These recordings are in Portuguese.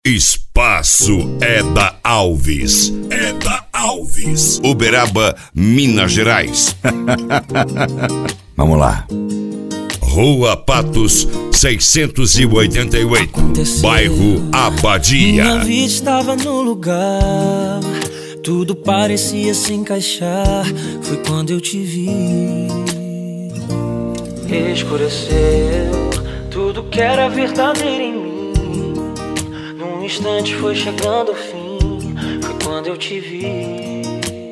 Espaço é da Alves. É da Alves. Uberaba, Minas Gerais. Vamos lá. Rua Patos, 688. Bairro Abadia. Minha vida estava no lugar, tudo parecia se encaixar. Foi quando eu te vi. Escureceu tudo que era verdadeiro em mim. Num instante foi chegando o fim. Foi quando eu te vi.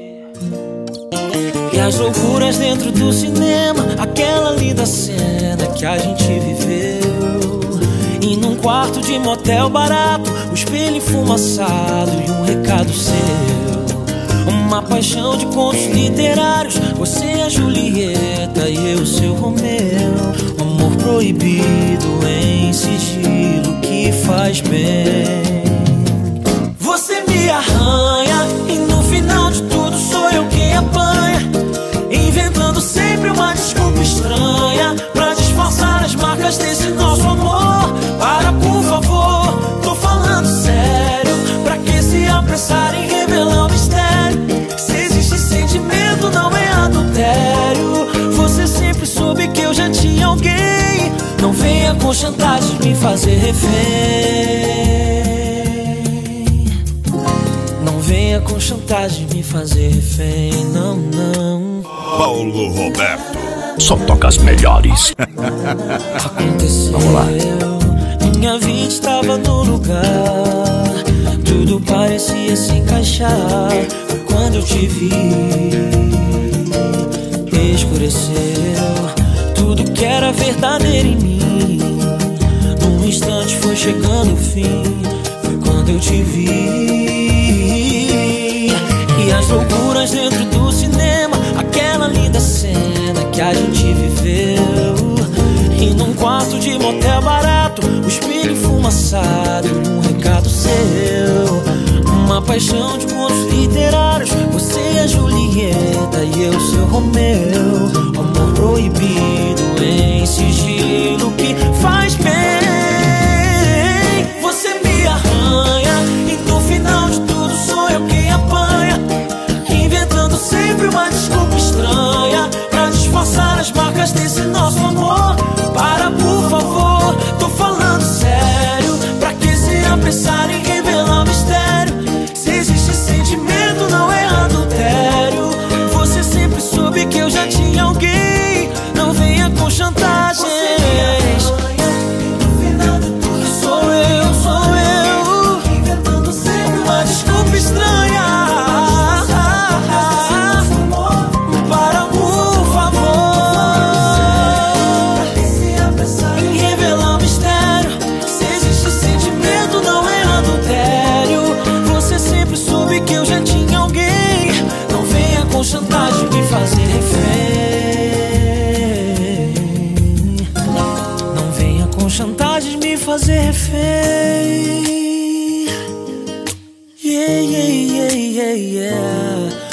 E as loucuras dentro do cinema, aquela linda cena que a gente viveu. E num quarto de motel barato, o espelho enfumaçado e um recado seu. Uma paixão de contos literários, você é a Julieta e eu seu Romeu. Um amor proibido em sigilo que faz bem. Você me arranha e no final de tudo sou eu quem apanha, inventando sempre uma desculpa estranha pra disfarçar as marcas desse nosso amor. Para, por favor, tô falando sério. Pra que se apressar em revelar o mistério? Se existe sentimento, não é adultério. Você sempre soube que eu já tinha alguém. Não venha com chantagem me fazer refém. Não venha com chantagem me fazer refém. Não, não. Paulo Roberto. Só toca as melhores. Aconteceu. Vamos lá. Minha vida estava no lugar, tudo parecia se encaixar. Foi quando eu te vi. Escureceu tudo que era verdadeiro em mim. Num instante foi chegando o fim. Foi quando eu te vi. E as loucuras dentro do cinema, aquela linda cena que a gente viveu. E num quarto de motel barato, o espelho enfumaçado e um recado seu. Uma paixão de contos literários, você é a Julieta e eu seu Romeu. Amor proibido em sigilo que faz bem. Você me arranha e no final de tudo sou eu quem apanha, inventando sempre uma desculpa estranha pra disfarçar as marcas desse nosso amor. Para, por favor, tô falando sério. Pra que se apressar em revelar o mistério? Se existe sentimento, não é adultério. Você sempre soube que eu já tinha alguém. Não venha com chantagens. Sou eu, inventando sempre uma desculpa estranha. Para, por favor, em revelar o mistério. Se existe sentimento, não é adultério. Você sempre soube que eu já tinha alguém. Não venha com chantagem me fazer refém. Não venha com chantagem me fazer refém. Yeah, yeah, yeah, yeah, yeah.